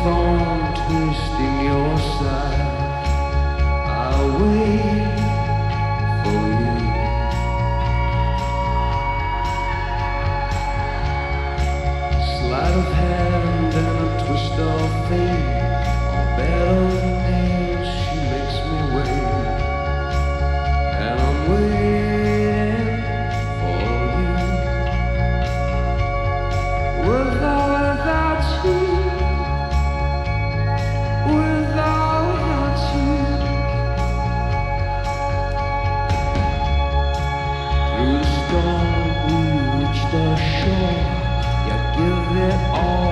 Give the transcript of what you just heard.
thorn twisting your side. I'll wait for you. Sleight of hand and a twist of fate, all better than nails, she makes me wait. And I'm waiting for you. Without you, without you. Through the storm we reach the shore. You give it all.